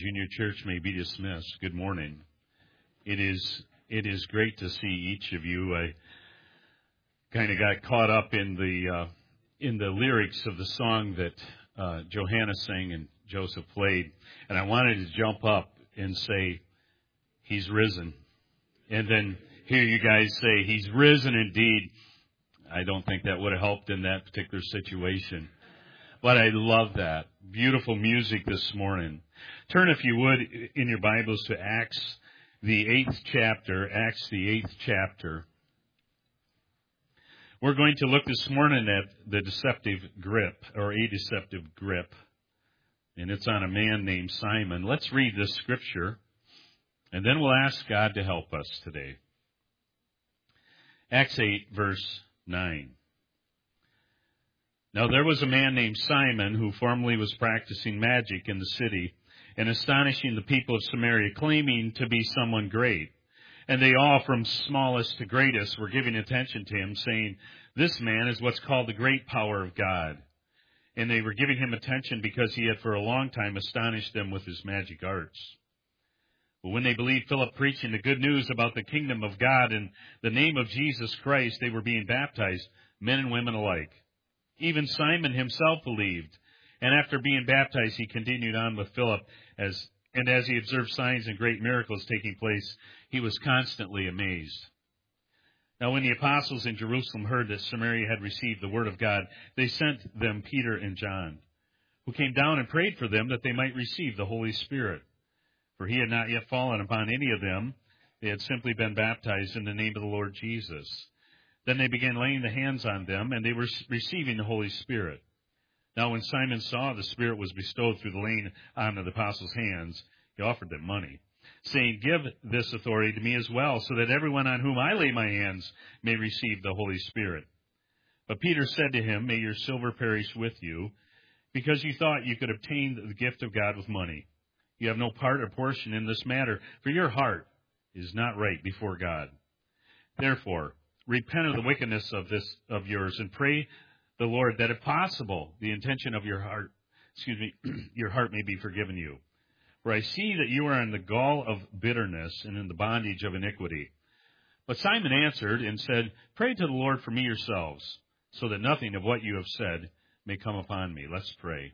Junior Church may be dismissed. Good morning. It is great to see each of you. I kind of got caught up in the lyrics of the song that Johanna sang and Joseph played, and I wanted to jump up and say, "He's risen," and then hear you guys say, "He's risen indeed." I don't think that would have helped in that particular situation. But I love that. Beautiful music this morning. Turn, if you would, in your Bibles to Acts, the 8th chapter. Acts, the 8th chapter. We're going to look this morning at the deceptive grip, or a deceptive grip. And it's on a man named Simon. Let's read this scripture, and then we'll ask God to help us today. Acts 8, verse 9. Now there was a man named Simon who formerly was practicing magic in the city and astonishing the people of Samaria, claiming to be someone great. And they all, from smallest to greatest, were giving attention to him, saying, "This man is what's called the great power of God." And they were giving him attention because he had for a long time astonished them with his magic arts. But when they believed Philip preaching the good news about the kingdom of God in the name of Jesus Christ, they were being baptized, men and women alike. Even Simon himself believed, and after being baptized, he continued on with Philip, as he observed signs and great miracles taking place, he was constantly amazed. Now when the apostles in Jerusalem heard that Samaria had received the word of God, they sent them Peter and John, who came down and prayed for them that they might receive the Holy Spirit. For he had not yet fallen upon any of them. They had simply been baptized in the name of the Lord Jesus. Then they began laying the hands on them, and they were receiving the Holy Spirit. Now when Simon saw the Spirit was bestowed through the laying on of the apostles' hands, he offered them money, saying, "Give this authority to me as well, so that everyone on whom I lay my hands may receive the Holy Spirit." But Peter said to him, "May your silver perish with you, because you thought you could obtain the gift of God with money. You have no part or portion in this matter, for your heart is not right before God. Therefore, repent of the wickedness of yours, and pray the Lord that, if possible, the intention of your heart may be forgiven you. For I see that you are in the gall of bitterness and in the bondage of iniquity." But Simon answered and said, "Pray to the Lord for me yourselves, so that nothing of what you have said may come upon me." Let's pray.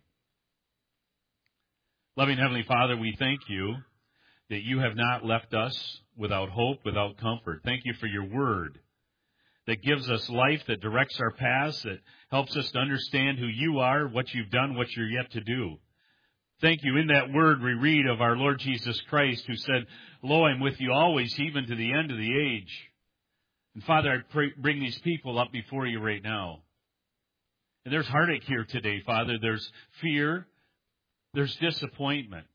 Loving Heavenly Father, we thank you that you have not left us without hope, without comfort. Thank you for your word that gives us life, that directs our paths, that helps us to understand who you are, what you've done, what you're yet to do. Thank you. In that word we read of our Lord Jesus Christ, who said, "Lo, I'm with you always, even to the end of the age." And Father, I bring these people up before you right now. And there's heartache here today, Father. There's fear. There's disappointment.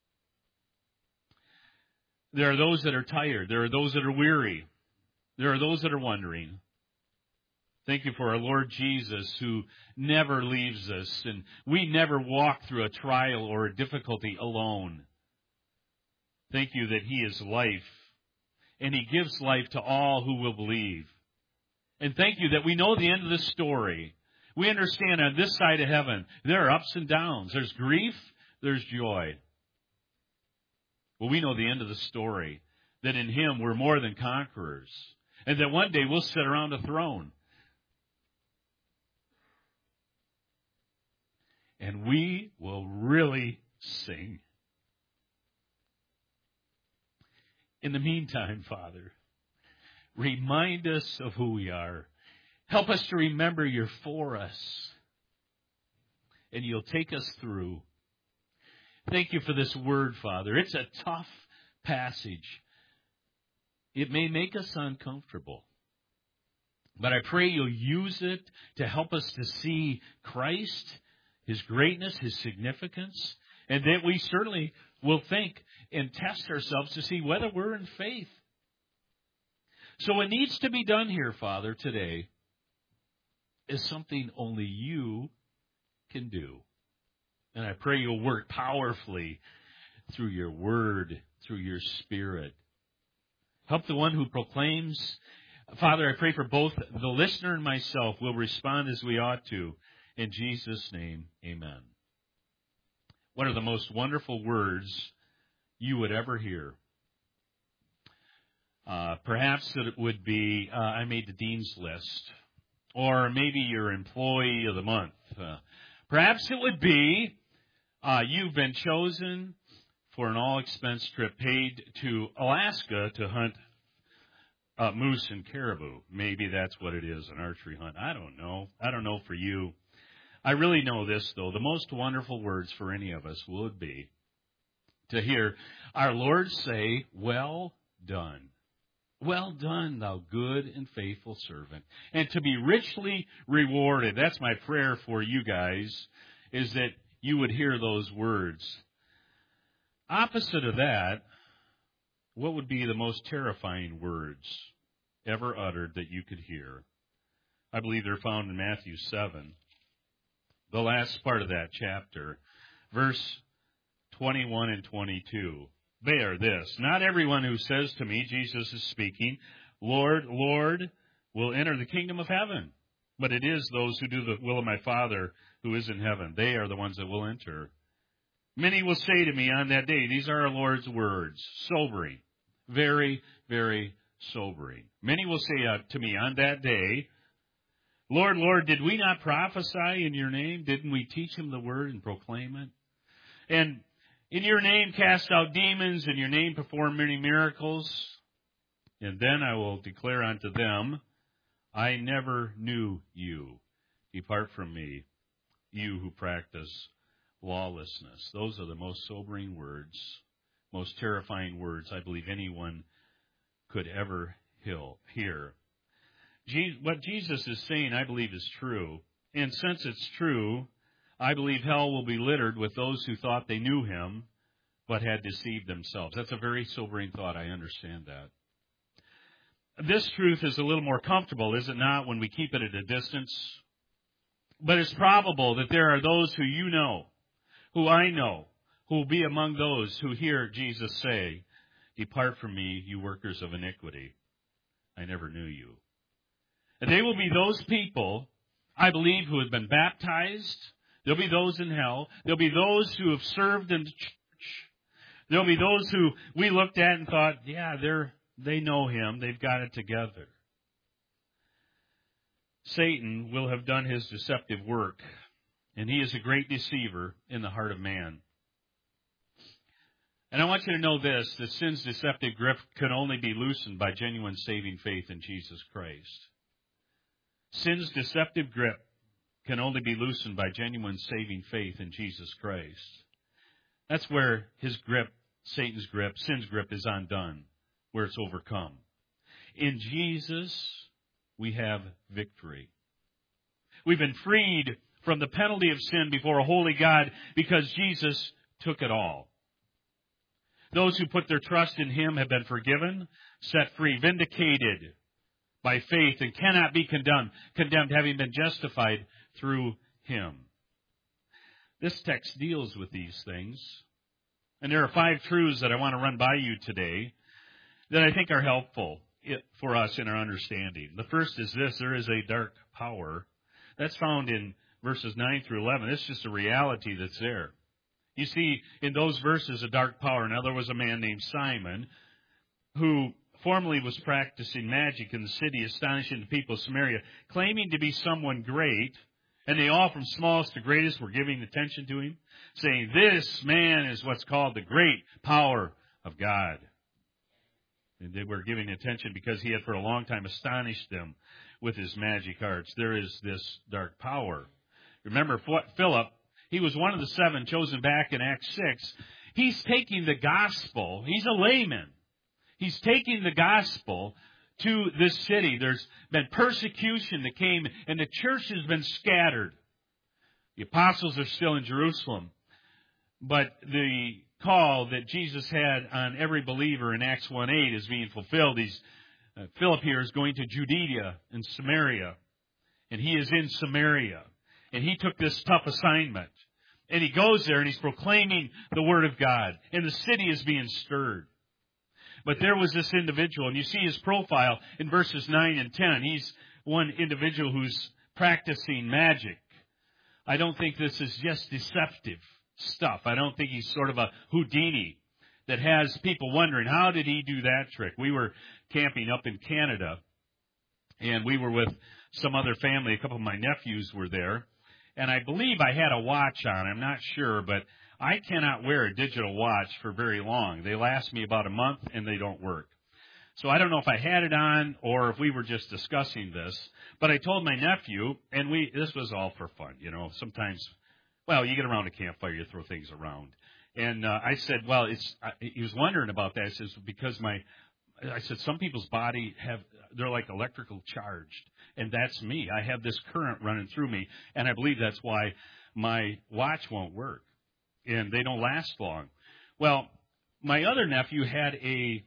There are those that are tired. There are those that are weary. There are those that are wondering. Thank you for our Lord Jesus, who never leaves us, and we never walk through a trial or a difficulty alone. Thank you that He is life, and He gives life to all who will believe. And thank you that we know the end of the story. We understand on this side of heaven, there are ups and downs. There's grief, there's joy. Well, we know the end of the story, that in Him we're more than conquerors, and that one day we'll sit around a throne. And we will really sing. In the meantime, Father, remind us of who we are. Help us to remember you're for us, and you'll take us through. Thank you for this word, Father. It's a tough passage. It may make us uncomfortable, but I pray you'll use it to help us to see Christ, His greatness, His significance, and that we certainly will think and test ourselves to see whether we're in faith. So what needs to be done here, Father, today is something only you can do. And I pray you'll work powerfully through your word, through your Spirit. Help the one who proclaims. Father, I pray for both the listener and myself will respond as we ought to. In Jesus' name, amen. One of the most wonderful words you would ever hear. Perhaps that it would be, I made the dean's list. Or maybe your employee of the month. Perhaps it would be, you've been chosen for an all-expense trip paid to Alaska to hunt moose and caribou. Maybe that's what it is, an archery hunt. I don't know. I don't know for you. I really know this, though. The most wonderful words for any of us would be to hear our Lord say, well done. Well done, thou good and faithful servant. And to be richly rewarded. That's my prayer for you guys, is that you would hear those words. Opposite of that, what would be the most terrifying words ever uttered that you could hear? I believe they're found in Matthew 7, the last part of that chapter, verse 21 and 22. They are this: not everyone who says to me, Jesus is speaking, Lord, Lord, will enter the kingdom of heaven, but it is those who do the will of my Father who is in heaven. They are the ones that will enter. Many will say to me on that day, these are our Lord's words, sobering, very, very sobering. Many will say to me on that day, Lord, Lord, did we not prophesy in your name? Didn't we teach him the word and proclaim it? And in your name cast out demons, in your name perform many miracles. And then I will declare unto them, I never knew you. Depart from me, you who practice lawlessness. Those are the most sobering words, most terrifying words I believe anyone could ever hear. What Jesus is saying, I believe, is true. And since it's true, I believe hell will be littered with those who thought they knew him, but had deceived themselves. That's a very sobering thought. I understand that. This truth is a little more comfortable, is it not, when we keep it at a distance? But it's probable that there are those who you know, who I know, who will be among those who hear Jesus say, depart from me, you workers of iniquity. I never knew you. And they will be those people, I believe, who have been baptized. There'll be those in hell. There'll be those who have served in the church. There'll be those who we looked at and thought, yeah, they know him. They've got it together. Satan will have done his deceptive work, and he is a great deceiver in the heart of man. And I want you to know this, that sin's deceptive grip can only be loosened by genuine saving faith in Jesus Christ. Sin's deceptive grip can only be loosened by genuine saving faith in Jesus Christ. That's where his grip, Satan's grip, sin's grip is undone, where it's overcome. In Jesus, we have victory. We've been freed from the penalty of sin before a holy God because Jesus took it all. Those who put their trust in him have been forgiven, set free, vindicated by faith, and cannot be condemned having been justified through him. This text deals with these things. And there are 5 truths that I want to run by you today that I think are helpful for us in our understanding. The first is this: there is a dark power. That's found in verses 9 through 11. It's just a reality that's there. You see, in those verses, a dark power. Now, there was a man named Simon who formerly was practicing magic in the city, astonishing the people of Samaria, claiming to be someone great, and they all from smallest to greatest were giving attention to him, saying, this man is what's called the great power of God. And they were giving attention because he had for a long time astonished them with his magic arts. There is this dark power. Remember, Philip, he was one of the 7 chosen back in Acts 6. He's taking the gospel. He's a layman. He's taking the gospel to this city. There's been persecution that came, and the church has been scattered. The apostles are still in Jerusalem. But the call that Jesus had on every believer in Acts 1:8 is being fulfilled. Philip here is going to Judea and Samaria, and he is in Samaria. And he took this tough assignment. And he goes there and he's proclaiming the Word of God. And the city is being stirred. But there was this individual, and you see his profile in verses 9 and 10. He's one individual who's practicing magic. I don't think this is just deceptive stuff. I don't think he's sort of a Houdini that has people wondering, how did he do that trick? We were camping up in Canada, and we were with some other family. A couple of my nephews were there, and I believe I had a watch on. I'm not sure, but I cannot wear a digital watch for very long. They last me about a month, and they don't work. So I don't know if I had it on or if we were just discussing this, but I told my nephew, and this was all for fun, you know. Sometimes, well, you get around a campfire, you throw things around. And I said, well, he was wondering about that. I said, because I said, some people's body they're like electrical charged, and that's me. I have this current running through me, and I believe that's why my watch won't work, and they don't last long. Well, my other nephew had a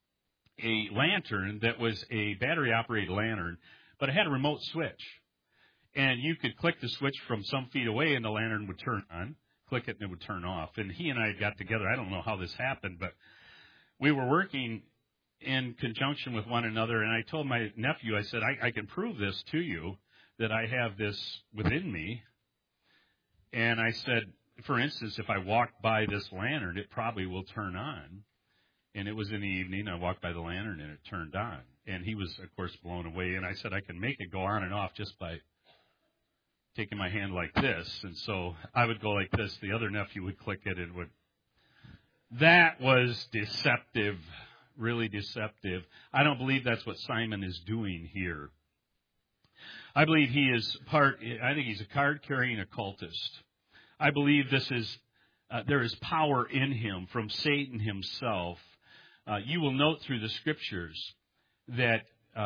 lantern that was a battery-operated lantern, but it had a remote switch. And you could click the switch from some feet away, and the lantern would turn on. Click it, and it would turn off. And he and I got together. I don't know how this happened, but we were working in conjunction with one another, and I told my nephew, I said, I can prove this to you, that I have this within me. And I said, for instance, if I walk by this lantern, it probably will turn on. And it was in the evening. I walked by the lantern, and it turned on. And he was, of course, blown away. And I said, I can make it go on and off just by taking my hand like this. And so I would go like this. The other nephew would click it and would. That was deceptive, really deceptive. I don't believe that's what Simon is doing here. I believe I think he's a card-carrying occultist. I believe there is power in him from Satan himself. You will note through the Scriptures that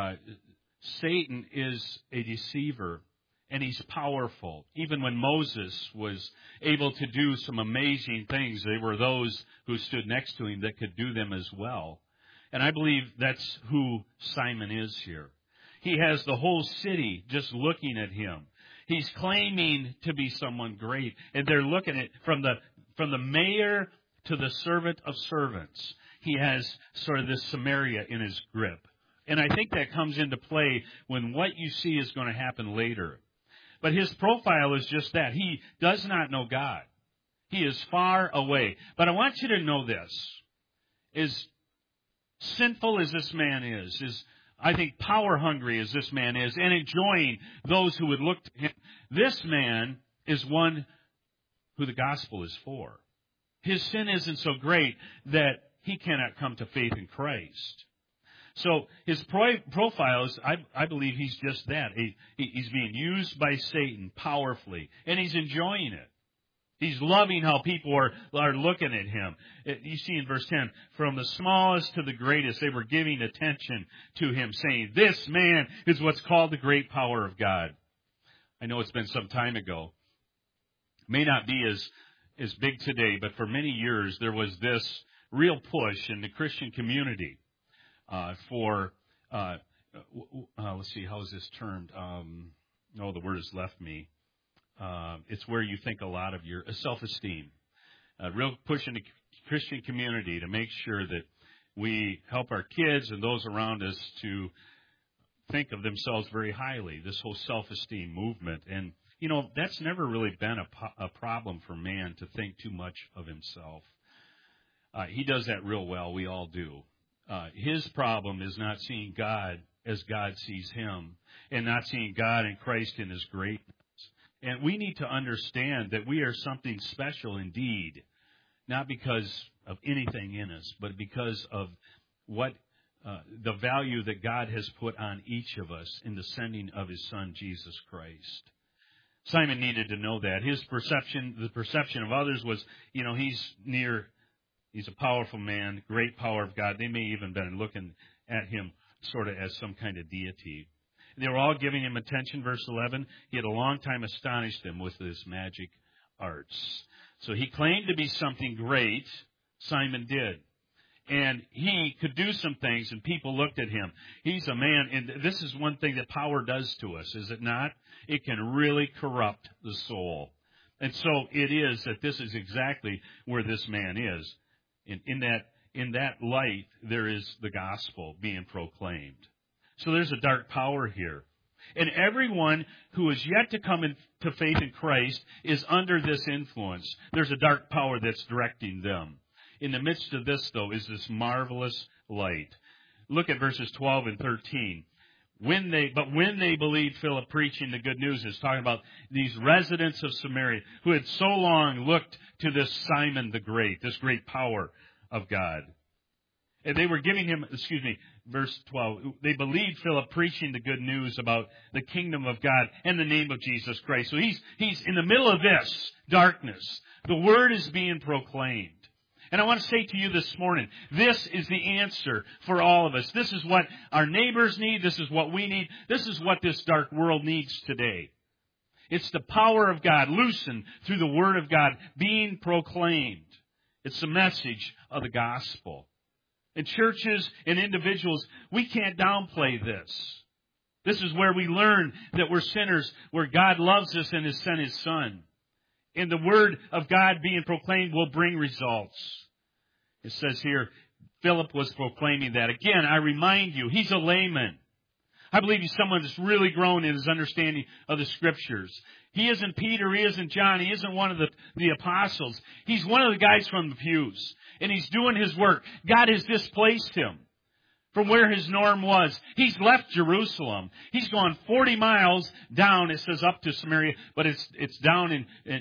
Satan is a deceiver, and he's powerful. Even when Moses was able to do some amazing things, there were those who stood next to him that could do them as well. And I believe that's who Simon is here. He has the whole city just looking at him. He's claiming to be someone great, and they're looking at from the mayor to the servant of servants. He has sort of this Samaria in his grip. And I think that comes into play when what you see is going to happen later. But his profile is just that. He does not know God. He is far away. But I want you to know this. As sinful as this man is I think power hungry as this man is, and enjoying those who would look to him, this man is one who the gospel is for. His sin isn't so great that he cannot come to faith in Christ. So his profile is, I believe he's just that. He's being used by Satan powerfully, and he's enjoying it. He's loving how people are looking at him. You see in verse 10, from the smallest to the greatest, they were giving attention to him, saying, this man is what's called the great power of God. I know it's been some time ago. May not be as big today, but for many years there was this real push in the Christian community for, let's see, how is this termed? The word has left me. It's where you think a lot of your self-esteem. Real push in the Christian community to make sure that we help our kids and those around us to think of themselves very highly, this whole self-esteem movement. And, that's never really been a problem for man to think too much of himself. He does that real well. We all do. His problem is not seeing God as God sees him and not seeing God and Christ in his greatness. And we need to understand that we are something special indeed, not because of anything in us, but because of what the value that God has put on each of us in the sending of his Son, Jesus Christ. Simon needed to know that. His perception, the perception of others was, he's a powerful man, great power of God. They may even been looking at him sort of as some kind of deity. They were all giving him attention, verse 11. He had a long time astonished them with his magic arts. So he claimed to be something great, Simon did. And he could do some things, and people looked at him. He's a man, and this is one thing that power does to us, is it not? It can really corrupt the soul. And so it is that this is exactly where this man is. In that light, there is the gospel being proclaimed. So there's a dark power here. And everyone who is yet to come into faith in Christ is under this influence. There's a dark power that's directing them. In the midst of this, though, is this marvelous light. Look at verses 12 and 13. When they believed Philip preaching the good news, it's talking about these residents of Samaria who had so long looked to this Simon the Great, this great power of God. And they were giving him, verse 12, they believed Philip preaching the good news about the kingdom of God and the name of Jesus Christ. So he's in the middle of this darkness. The word is being proclaimed. And I want to say to you this morning, this is the answer for all of us. This is what our neighbors need. This is what we need. This is what this dark world needs today. It's the power of God loosened through the word of God being proclaimed. It's the message of the gospel. In churches and individuals, we can't downplay this. This is where we learn that we're sinners, where God loves us and has sent His Son. And the word of God being proclaimed will bring results. It says here, Philip was proclaiming that. Again, I remind you, he's a layman. I believe he's someone that's really grown in his understanding of the Scriptures. He isn't Peter, he isn't John, he isn't one of the apostles. He's one of the guys from the pews. And he's doing his work. God has displaced him from where his norm was. He's left Jerusalem. He's gone 40 miles down, it says up to Samaria, but it's down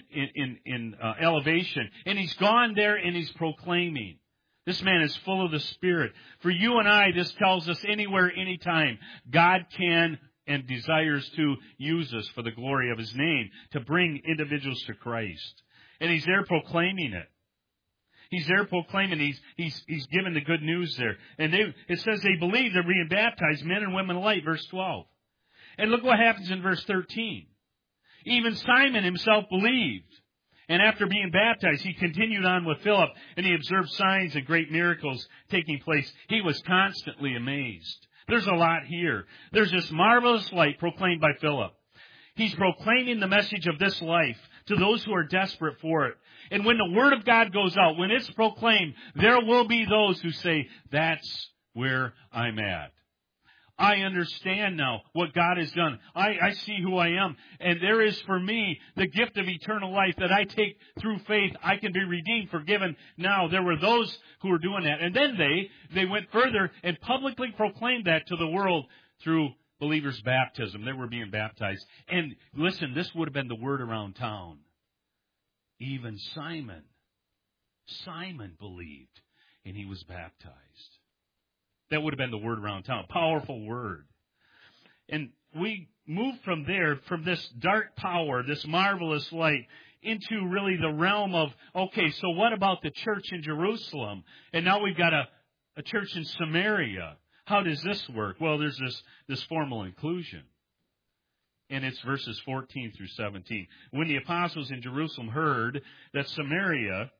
in elevation. And he's gone there and he's proclaiming. This man is full of the Spirit. For you and I, this tells us anywhere, anytime, God can and desires to use us for the glory of His name, to bring individuals to Christ. And he's there proclaiming it. He's there proclaiming. He's given the good news there. And it says they believe they're being baptized, men and women alike, verse 12. And look what happens in verse 13. Even Simon himself believed. And after being baptized, he continued on with Philip, and he observed signs and great miracles taking place. He was constantly amazed. There's a lot here. There's this marvelous light proclaimed by Philip. He's proclaiming the message of this life to those who are desperate for it. And when the Word of God goes out, when it's proclaimed, there will be those who say, that's where I'm at. I understand now what God has done. I see who I am. And there is for me the gift of eternal life that I take through faith. I can be redeemed, forgiven. Now, there were those who were doing that. And then they went further and publicly proclaimed that to the world through believers' baptism. They were being baptized. And listen, this would have been the word around town. Even Simon believed, and he was baptized. That would have been the word around town. Powerful word. And we move from there, from this dark power, this marvelous light, into really the realm of, okay, so what about the church in Jerusalem? And now we've got a church in Samaria. How does this work? Well, there's this formal inclusion. And it's verses 14 through 17. When the apostles in Jerusalem heard that Samaria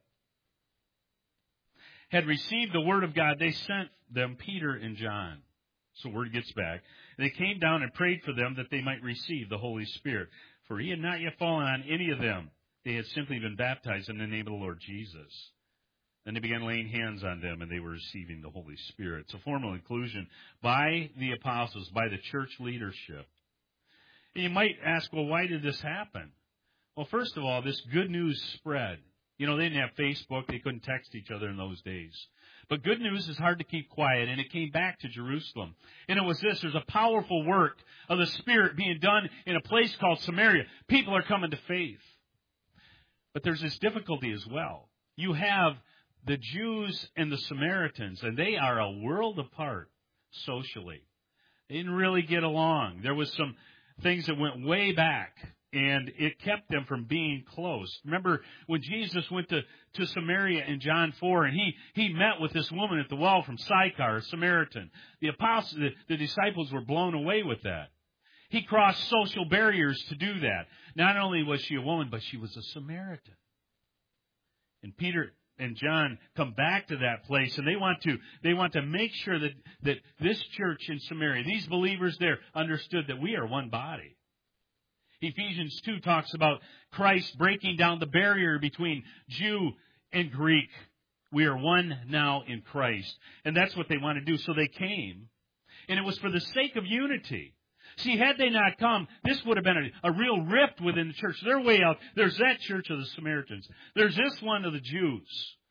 had received the word of God, they sent them Peter and John. So word gets back. They came down and prayed for them that they might receive the Holy Spirit. For he had not yet fallen on any of them. They had simply been baptized in the name of the Lord Jesus. Then they began laying hands on them, and they were receiving the Holy Spirit. It's a formal inclusion by the apostles, by the church leadership. And you might ask, well, why did this happen? Well, first of all, this good news spread. You know, they didn't have Facebook. They couldn't text each other in those days. But good news is hard to keep quiet, and it came back to Jerusalem. And it was this. There's a powerful work of the Spirit being done in a place called Samaria. People are coming to faith. But there's this difficulty as well. You have the Jews and the Samaritans, and they are a world apart socially. They didn't really get along. There was some things that went way back, and it kept them from being close. Remember when Jesus went to Samaria in John 4, and he met with this woman at the well from Sychar, a Samaritan. The apostles, the disciples were blown away with that. He crossed social barriers to do that. Not only was she a woman, but she was a Samaritan. And Peter and John come back to that place, and they want to make sure that this church in Samaria, these believers there, understood that we are one body. Ephesians 2 talks about Christ breaking down the barrier between Jew and Greek. We are one now in Christ. And that's what they want to do. So they came, and it was for the sake of unity. See, had they not come, this would have been a real rift within the church. They're way out. There's that church of the Samaritans. There's this one of the Jews.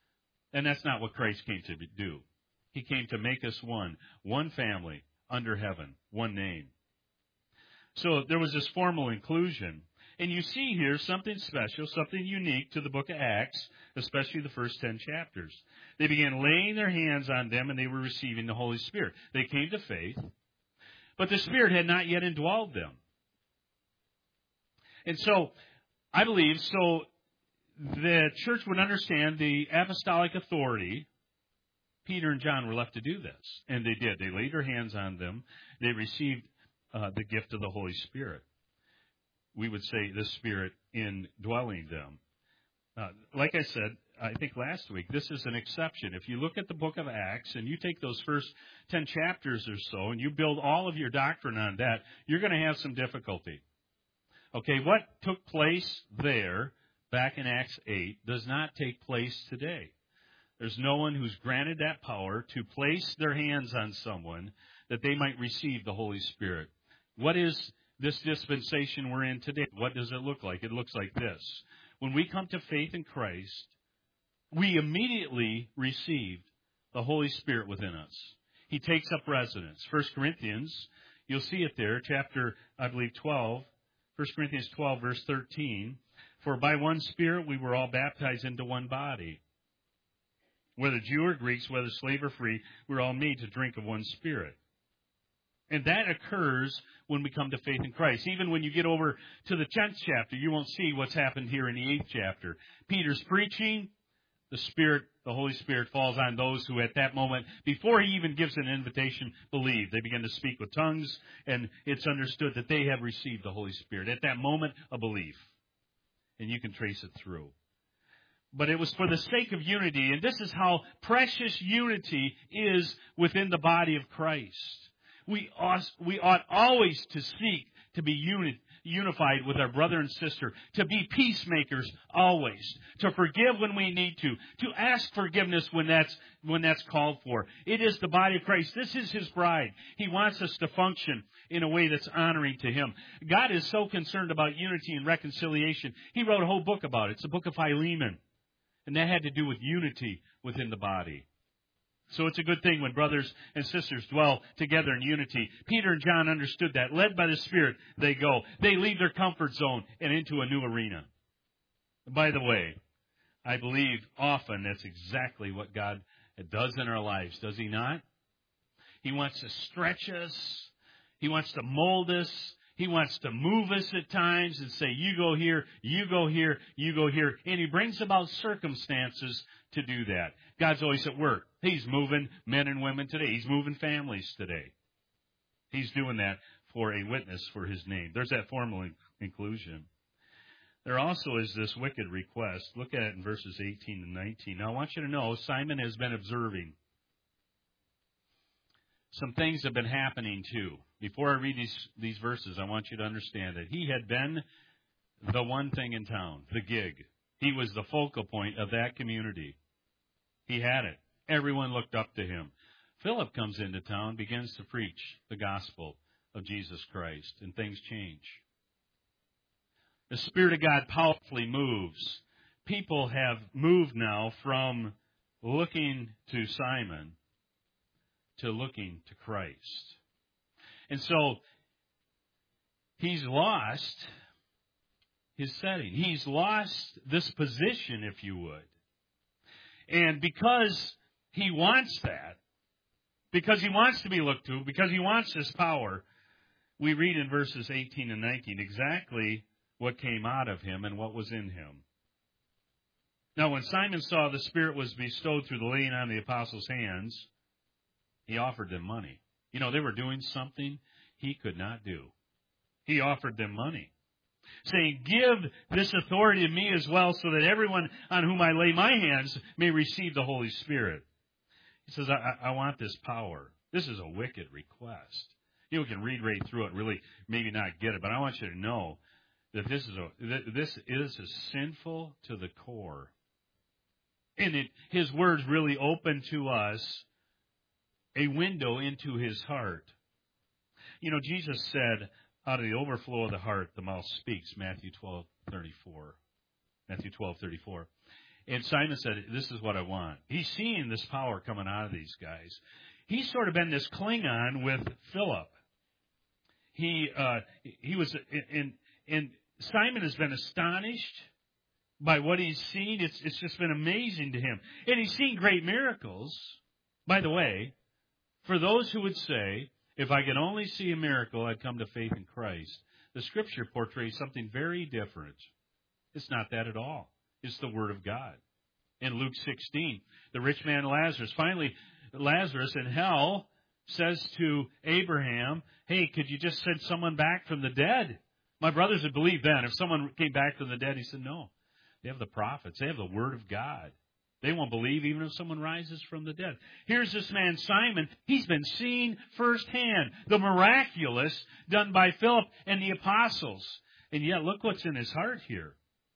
And that's not what Christ came to do. He came to make us one family under heaven, one name. So there was this formal inclusion. And you see here something special, something unique to the book of Acts, especially the first 10 chapters. They began laying their hands on them and they were receiving the Holy Spirit. They came to faith, but the Spirit had not yet indwelled them. And so, I believe, the church would understand the apostolic authority. Peter and John were left to do this, and they did. They laid their hands on them. They received the gift of the Holy Spirit. We would say the Spirit indwelling them. Like I said, I think last week, this is an exception. If you look at the book of Acts and you take those first 10 chapters or so and you build all of your doctrine on that, you're going to have some difficulty. Okay, what took place there back in Acts 8 does not take place today. There's no one who's granted that power to place their hands on someone that they might receive the Holy Spirit. What is this dispensation we're in today? What does it look like? It looks like this. When we come to faith in Christ, we immediately received the Holy Spirit within us. He takes up residence. 1 Corinthians, you'll see it there, chapter, I believe, 12. 1 Corinthians 12, verse 13. For by one Spirit we were all baptized into one body. Whether Jew or Greeks, whether slave or free, we're all made to drink of one Spirit. And that occurs when we come to faith in Christ. Even when you get over to the 10th chapter, you won't see what's happened here in the 8th chapter. Peter's preaching, the Holy Spirit falls on those who at that moment, before he even gives an invitation, believe. They begin to speak with tongues, and it's understood that they have received the Holy Spirit. At that moment, a belief. And you can trace it through. But it was for the sake of unity, and this is how precious unity is within the body of Christ. We ought always to seek to be unified with our brother and sister, to be peacemakers always, to forgive when we need to ask forgiveness when that's called for. It is the body of Christ. This is His bride. He wants us to function in a way that's honoring to Him. God is so concerned about unity and reconciliation. He wrote a whole book about it. It's the book of Philemon. And that had to do with unity within the body. So it's a good thing when brothers and sisters dwell together in unity. Peter and John understood that. Led by the Spirit, they go. They leave their comfort zone and into a new arena. By the way, I believe often that's exactly what God does in our lives, does He not? He wants to stretch us. He wants to mold us. He wants to move us at times and say, you go here, you go here, you go here. And He brings about circumstances to do that. God's always at work. He's moving men and women today. He's moving families today. He's doing that for a witness for His name. There's that formal inclusion. There also is this wicked request. Look at it in verses 18 and 19. Now I want you to know, Simon has been observing. Some things have been happening too. Before I read these verses, I want you to understand that he had been the one thing in town, the gig. He was the focal point of that community. He had it. Everyone looked up to him. Philip comes into town, begins to preach the gospel of Jesus Christ, and things change. The Spirit of God powerfully moves. People have moved now from looking to Simon to looking to Christ. And so, he's lost his setting. He's lost this position, if you would. And because he wants that, because he wants to be looked to, because he wants this power, we read in verses 18 and 19 exactly what came out of him and what was in him. Now, when Simon saw the Spirit was bestowed through the laying on the apostles' hands, he offered them money. You know, they were doing something he could not do. He offered them money, saying, give this authority to me as well, so that everyone on whom I lay my hands may receive the Holy Spirit. He says, I want this power. This is a wicked request. You can read right through it, really maybe not get it, but I want you to know that this is a sinful to the core. And His words really open to us a window into His heart. You know, Jesus said, out of the overflow of the heart, the mouth speaks, Matthew 12:34. Matthew 12:34. And Simon said, this is what I want. He's seeing this power coming out of these guys. He's sort of been this Klingon with Philip. He was, and Simon has been astonished by what he's seen. It's just been amazing to him. And he's seen great miracles. By the way, for those who would say, if I could only see a miracle, I'd come to faith in Christ. The Scripture portrays something very different. It's not that at all. It's the Word of God. In Luke 16, the rich man Lazarus, finally Lazarus in hell says to Abraham, hey, could you just send someone back from the dead? My brothers would believe then. If someone came back from the dead, he said, no. They have the prophets. They have the Word of God. They won't believe even if someone rises from the dead. Here's this man, Simon. He's been seeing firsthand the miraculous done by Philip and the apostles. And yet, look what's in his heart here.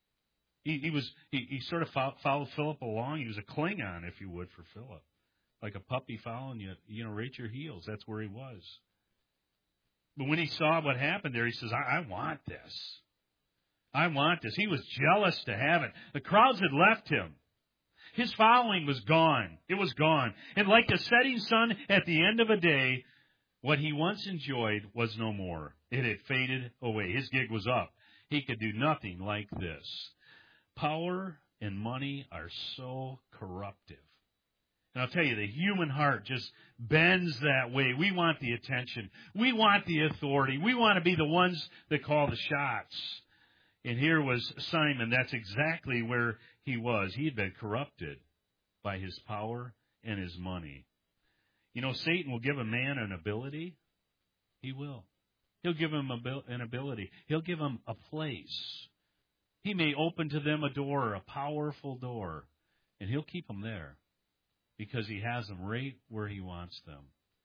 He sort of followed Philip along. He was a Klingon, if you would, for Philip. Like a puppy following you, right at your heels. That's where he was. But when he saw what happened there, he says, I want this. I want this. He was jealous to have it. The crowds had left him. His following was gone. It was gone. And like the setting sun at the end of a day, what he once enjoyed was no more. It had faded away. His gig was up. He could do nothing like this. Power and money are so corruptive. And I'll tell you, the human heart just bends that way. We want the attention. We want the authority. We want to be the ones that call the shots. And here was Simon. That's exactly where he was. He had been corrupted by his power and his money. You know, Satan will give a man an ability. He will. He'll give him an ability. He'll give him a place. He may open to them a door, a powerful door, and he'll keep them there because he has them right where he wants them.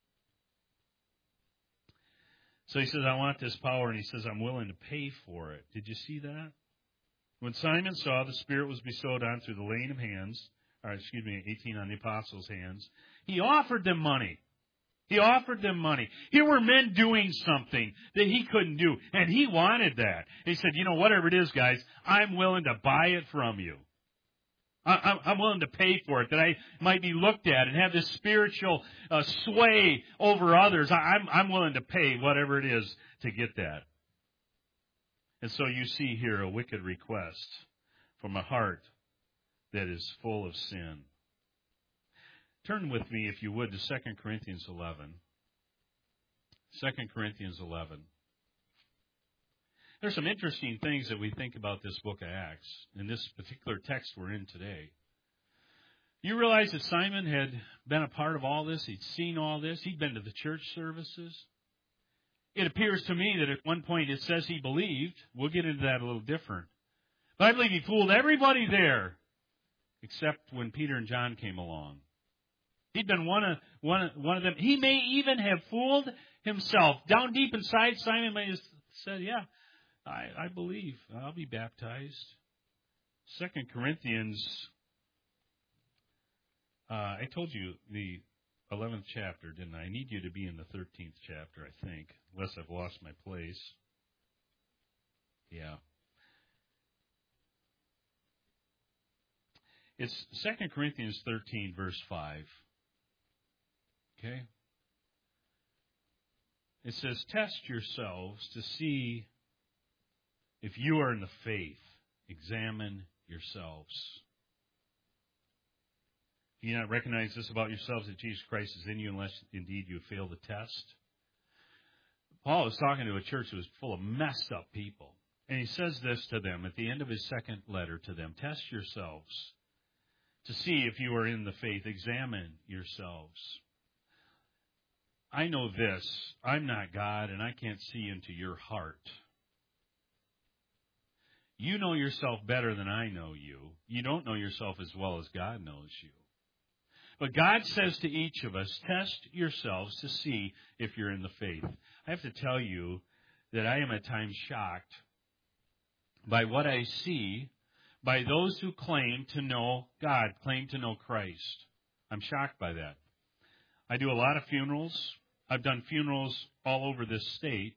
So he says, I want this power, and he says, I'm willing to pay for it. Did you see that? When Simon saw the Spirit was bestowed on through the laying of hands, 18 on the apostles' hands, he offered them money. He offered them money. Here were men doing something that he couldn't do, and he wanted that. He said, you know, whatever it is, guys, I'm willing to buy it from you. I'm willing to pay for it, that I might be looked at and have this spiritual sway over others. I'm willing to pay whatever it is to get that. And so you see here a wicked request from a heart that is full of sin. Turn with me, if you would, to 2 Corinthians 11. 2 Corinthians 11. There's some interesting things that we think about this book of Acts, in this particular text we're in today. You realize that Simon had been a part of all this. He'd seen all this. He'd been to the church services. It appears to me that at one point it says he believed. We'll get into that a little different. But I believe he fooled everybody there, except when Peter and John came along. He'd been one of them. He may even have fooled himself. Down deep inside, Simon may have said, yeah, I believe. I'll be baptized. 2 Corinthians, I told you the 11th chapter, didn't I? I need you to be in the 13th chapter, I think, unless I've lost my place. Yeah. It's 2 Corinthians 13, verse 5. Okay? It says, test yourselves to see if you are in the faith. Examine yourselves. Do you not recognize this about yourselves, that Jesus Christ is in you, unless indeed you fail the test? Paul was talking to a church that was full of messed up people. And he says this to them at the end of his second letter to them. Test yourselves to see if you are in the faith. Examine yourselves. I know this. I'm not God, and I can't see into your heart. You know yourself better than I know you. You don't know yourself as well as God knows you. But God says to each of us, test yourselves to see if you're in the faith. I have to tell you that I am at times shocked by what I see by those who claim to know God, claim to know Christ. I'm shocked by that. I do a lot of funerals. I've done funerals all over this state.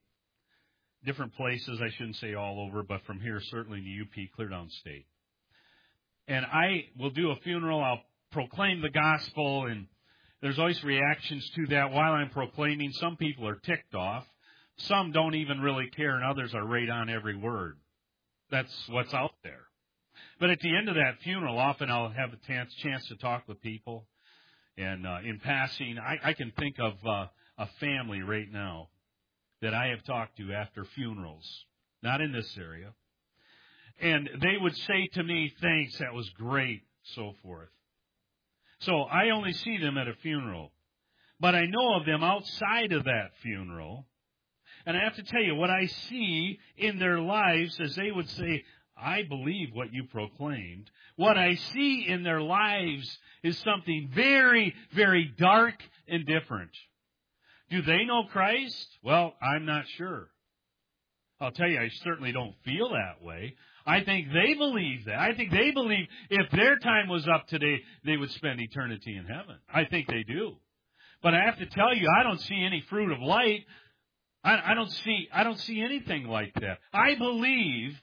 Different places, I shouldn't say all over, but from here, certainly in the UP, Clear Down State. And I will do a funeral. I'll proclaim the gospel, and there's always reactions to that while I'm proclaiming. Some people are ticked off. Some don't even really care, and others are right on every word. That's what's out there. But at the end of that funeral, often I'll have a chance to talk with people. And in passing, I can think of a family right now that I have talked to after funerals, not in this area. And they would say to me, thanks, that was great, so forth. So I only see them at a funeral. But I know of them outside of that funeral. And I have to tell you, what I see in their lives, as they would say, I believe what you proclaimed. What I see in their lives is something very, very dark and different. Do they know Christ? Well, I'm not sure. I'll tell you, I certainly don't feel that way. I think they believe that. I think they believe if their time was up today, they would spend eternity in heaven. I think they do. But I have to tell you, I don't see any fruit of light. I don't see anything like that. I believe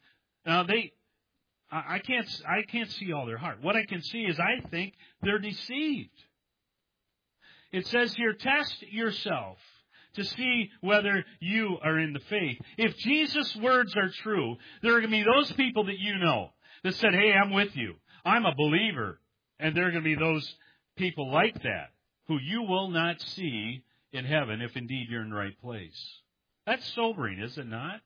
I can't see all their heart. What I can see is I think they're deceived. It says here, test yourself to see whether you are in the faith. If Jesus' words are true, there are going to be those people that you know that said, hey, I'm with you. I'm a believer. And there are going to be those people like that who you will not see in heaven if indeed you're in the right place. That's sobering, is it not?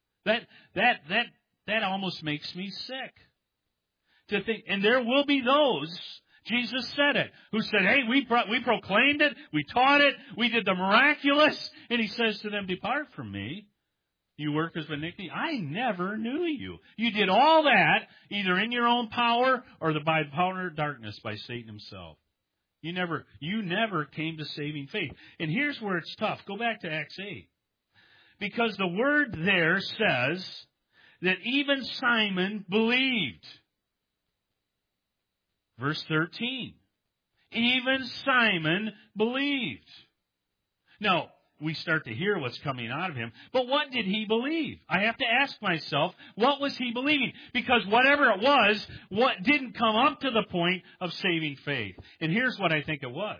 That almost makes me sick to think. And there will be those, Jesus said it, who said, hey, we proclaimed it, we taught it, we did the miraculous. And he says to them, depart from me, you workers of iniquity. I never knew you. You did all that either in your own power or by the power of darkness by Satan himself. You never came to saving faith. And here's where it's tough. Go back to Acts 8. Because the word there says that even Simon believed. Verse 13. Even Simon believed. Now, we start to hear what's coming out of him. But what did he believe? I have to ask myself, what was he believing? Because whatever it was, what didn't come up to the point of saving faith. And here's what I think it was.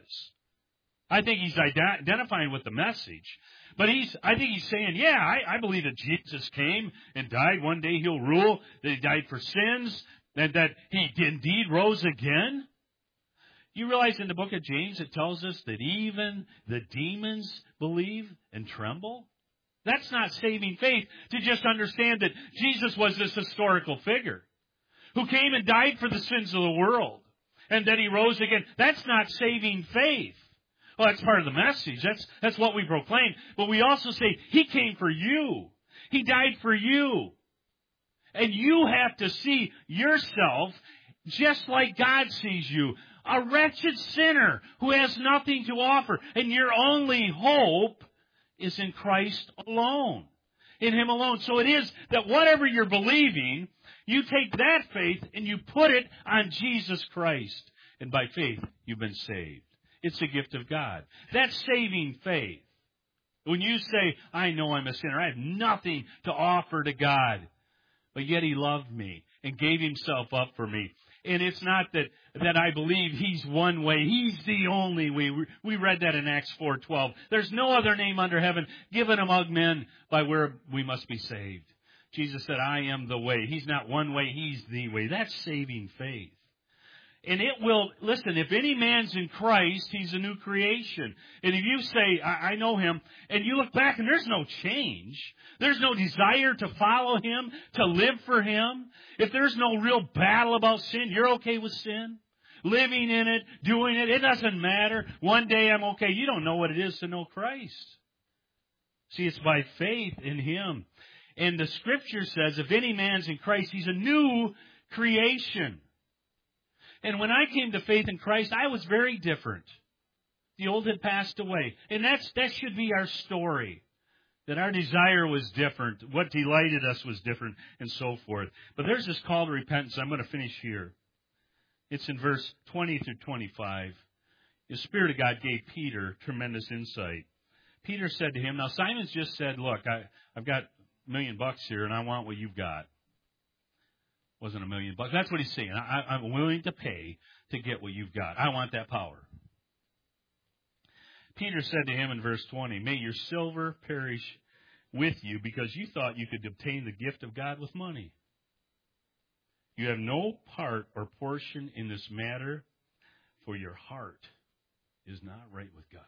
I think he's identifying with the message. But I think he's saying, yeah, I believe that Jesus came and died. One day he'll rule, that he died for sins, and that he indeed rose again. You realize in the book of James it tells us that even the demons believe and tremble? That's not saving faith to just understand that Jesus was this historical figure who came and died for the sins of the world and that he rose again. That's not saving faith. Well, that's part of the message. That's what we proclaim. But we also say, he came for you. He died for you. And you have to see yourself just like God sees you. A wretched sinner who has nothing to offer. And your only hope is in Christ alone. In Him alone. So it is that whatever you're believing, you take that faith and you put it on Jesus Christ. And by faith, you've been saved. It's a gift of God. That's saving faith. When you say, I know I'm a sinner, I have nothing to offer to God, but yet He loved me and gave Himself up for me. And it's not that I believe He's one way. He's the only way. We read that in Acts 4:12. There's no other name under heaven given among men by where we must be saved. Jesus said, I am the way. He's not one way. He's the way. That's saving faith. And it will, listen, if any man's in Christ, he's a new creation. And if you say, I know Him, and you look back and there's no change, there's no desire to follow Him, to live for Him, if there's no real battle about sin, you're okay with sin, living in it, doing it, it doesn't matter. One day I'm okay. You don't know what it is to know Christ. See, it's by faith in Him. And the Scripture says, if any man's in Christ, he's a new creation. And when I came to faith in Christ, I was very different. The old had passed away. And that should be our story. That our desire was different. What delighted us was different, and so forth. But there's this call to repentance. I'm going to finish here. It's in verse 20 through 25. The Spirit of God gave Peter tremendous insight. Peter said to him, now Simon's just said, look, I've got $1 million here, and I want what you've got. Wasn't $1 million. That's what he's saying. I'm willing to pay to get what you've got. I want that power. Peter said to him in verse 20, may your silver perish with you because you thought you could obtain the gift of God with money. You have no part or portion in this matter, for your heart is not right with God.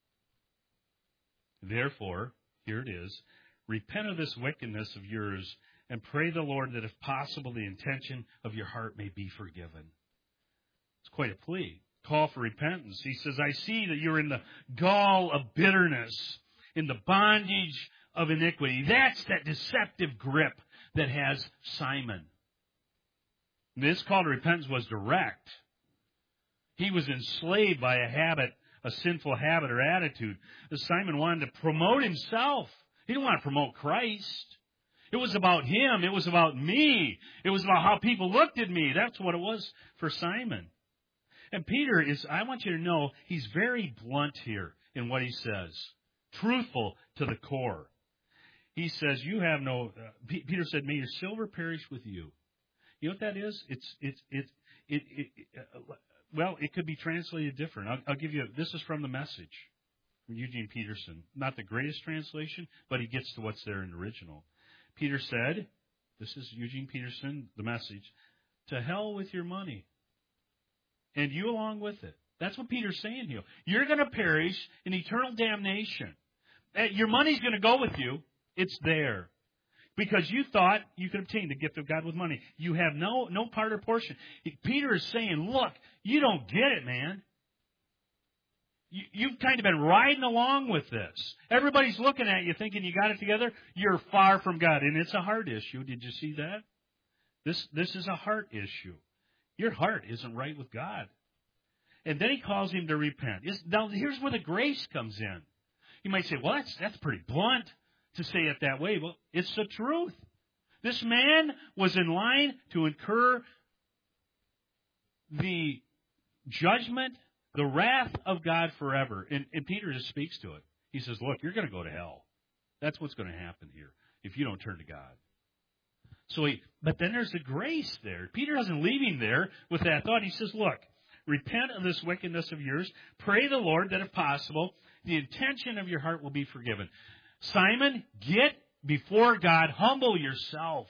Therefore, here it is, repent of this wickedness of yours and pray the Lord that if possible the intention of your heart may be forgiven. It's quite a plea. Call for repentance. He says, I see that you're in the gall of bitterness, in the bondage of iniquity. That's that deceptive grip that has Simon. This call to repentance was direct. He was enslaved by a habit, a sinful habit or attitude. Simon wanted to promote himself. He didn't want to promote Christ. It was about him. It was about me. It was about how people looked at me. That's what it was for Simon. And Peter I want you to know, he's very blunt here in what he says. Truthful to the core. He says, Peter said, may your silver perish with you. You know what that is? Well, it could be translated different. I'll give you, this is from the Message, from Eugene Peterson. Not the greatest translation, but he gets to what's there in the original. Peter said, this is Eugene Peterson, the Message, to hell with your money. And you along with it. That's what Peter's saying here. You're going to perish in eternal damnation. Your money's going to go with you. It's there. Because you thought you could obtain the gift of God with money. You have no part or portion. Peter is saying, look, you don't get it, man. You've kind of been riding along with this. Everybody's looking at you thinking you got it together. You're far from God. And it's a heart issue. Did you see that? This is a heart issue. Your heart isn't right with God. And then he calls him to repent. Now, here's where the grace comes in. You might say, well, that's pretty blunt to say it that way. Well, it's the truth. This man was in line to incur the judgment, the wrath of God forever. And Peter just speaks to it. He says, look, you're going to go to hell. That's what's going to happen here if you don't turn to God. But then there's the grace there. Peter doesn't leave him there with that thought. He says, look, repent of this wickedness of yours. Pray the Lord that if possible, the intention of your heart will be forgiven. Simon, get before God. Humble yourself.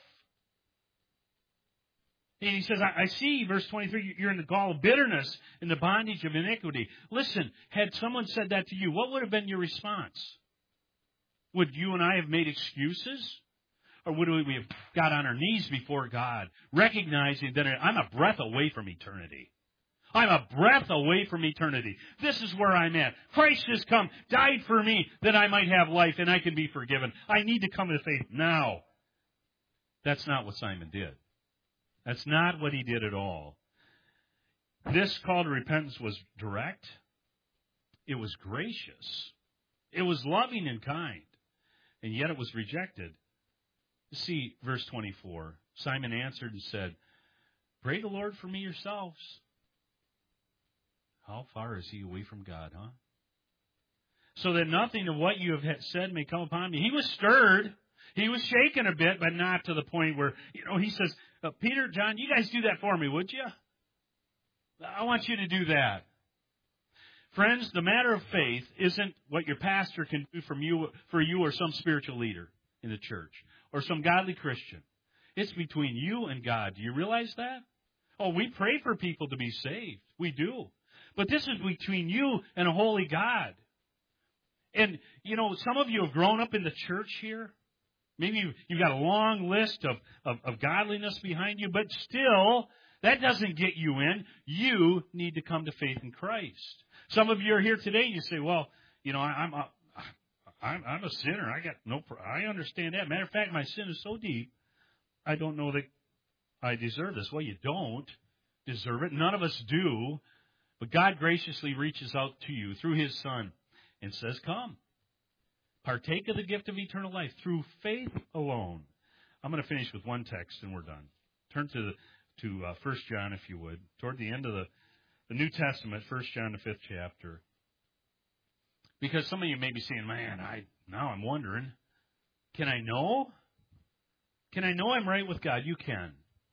And he says, I see, verse 23, you're in the gall of bitterness, in the bondage of iniquity. Listen, had someone said that to you, what would have been your response? Would you and I have made excuses? Or would we have got on our knees before God, recognizing that I'm a breath away from eternity? I'm a breath away from eternity. This is where I'm at. Christ has come, died for me, that I might have life and I can be forgiven. I need to come to faith now. That's not what Simon did. That's not what he did at all. This call to repentance was direct. It was gracious. It was loving and kind. And yet it was rejected. See, verse 24. Simon answered and said, pray the Lord for me yourselves. How far is he away from God, huh? So that nothing of what you have said may come upon me. He was stirred. He was shaken a bit, but not to the point where, he says, Peter, John, you guys do that for me, would you? I want you to do that. Friends, the matter of faith isn't what your pastor can do for you or some spiritual leader in the church or some godly Christian. It's between you and God. Do you realize that? Oh, we pray for people to be saved. We do. But this is between you and a holy God. And, some of you have grown up in the church here. Maybe you've got a long list of godliness behind you, but still, that doesn't get you in. You need to come to faith in Christ. Some of you are here today and you say, well, I'm a sinner. I understand that. Matter of fact, my sin is so deep, I don't know that I deserve this. Well, you don't deserve it. None of us do. But God graciously reaches out to you through His Son and says, come. Partake of the gift of eternal life through faith alone. I'm going to finish with one text and we're done. Turn to 1 John, if you would. Toward the end of the New Testament, 1 John, the 5th chapter. Because some of you may be saying, man, now I'm wondering, can I know? Can I know I'm right with God? You can.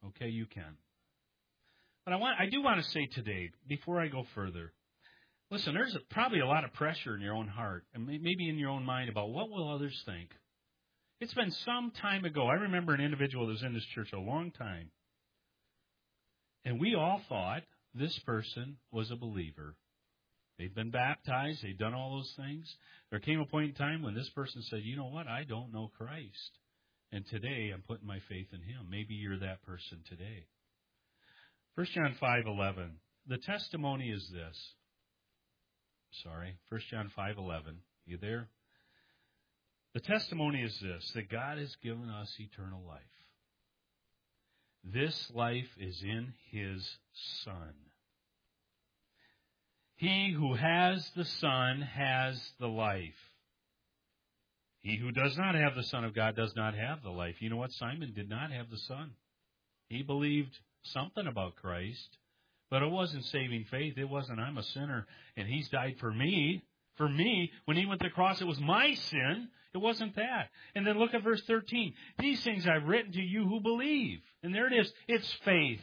Okay, you can. But I do want to say today, before I go further, listen, there's probably a lot of pressure in your own heart, and maybe in your own mind about what will others think. It's been some time ago. I remember an individual that was in this church a long time, and we all thought this person was a believer. They'd been baptized. They'd done all those things. There came a point in time when this person said, you know what, I don't know Christ. And today I'm putting my faith in Him. Maybe you're that person today. 1 John 5:11. The testimony is this. 1 John 5:11. You there? The testimony is this, that God has given us eternal life. This life is in His Son. He who has the Son has the life. He who does not have the Son of God does not have the life. You know what? Simon did not have the Son. He believed something about Christ, but it wasn't saving faith. It wasn't, I'm a sinner, and He's died for me. For me, when He went to the cross, it was my sin. It wasn't that. And then look at verse 13. These things I've written to you who believe. And there it is. It's faith.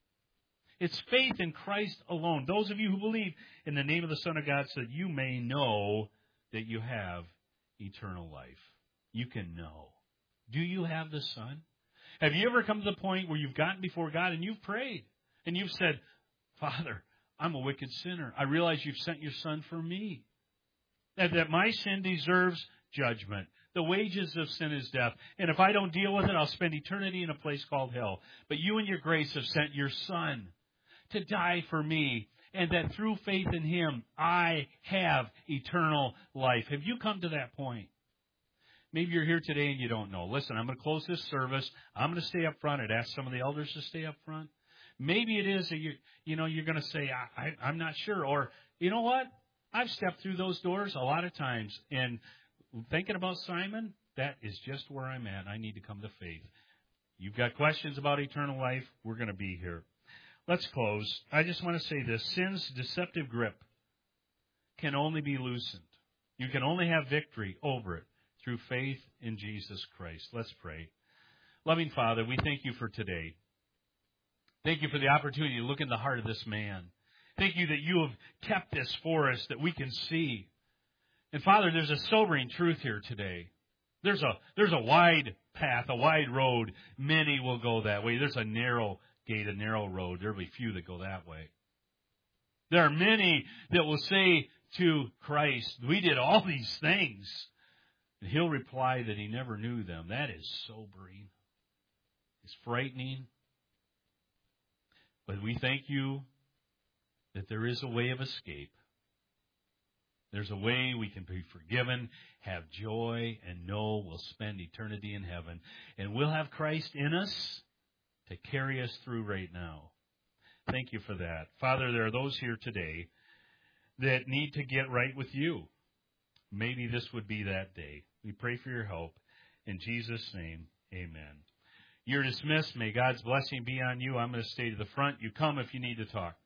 It's faith in Christ alone. Those of you who believe in the name of the Son of God so that you may know that you have eternal life. You can know. Do you have the Son? Have you ever come to the point where you've gotten before God and you've prayed and you've said, Father, I'm a wicked sinner. I realize you've sent your Son for me. That my sin deserves judgment. The wages of sin is death. And if I don't deal with it, I'll spend eternity in a place called hell. But you in your grace have sent your Son to die for me. And that through faith in Him, I have eternal life. Have you come to that point? Maybe you're here today and you don't know. Listen, I'm going to close this service. I'm going to stay up front. I'd ask some of the elders to stay up front. Maybe it is that you're going to say, I'm not sure. Or, you know what? I've stepped through those doors a lot of times. And thinking about Simon, that is just where I'm at. I need to come to faith. You've got questions about eternal life, we're going to be here. Let's close. I just want to say this. Sin's deceptive grip can only be loosened. You can only have victory over it through faith in Jesus Christ. Let's pray. Loving Father, we thank You for today. Thank You for the opportunity to look in the heart of this man. Thank You that You have kept this for us that we can see. And Father, there's a sobering truth here today. There's a wide path, a wide road. Many will go that way. There's a narrow gate, a narrow road. There will be few that go that way. There are many that will say to Christ, we did all these things. And He'll reply that He never knew them. That is sobering. It's frightening. But we thank You that there is a way of escape. There's a way we can be forgiven, have joy, and know we'll spend eternity in heaven. And we'll have Christ in us to carry us through right now. Thank You for that. Father, there are those here today that need to get right with You. Maybe this would be that day. We pray for Your help. In Jesus' name, amen. You're dismissed. May God's blessing be on you. I'm going to stay to the front. You come if you need to talk.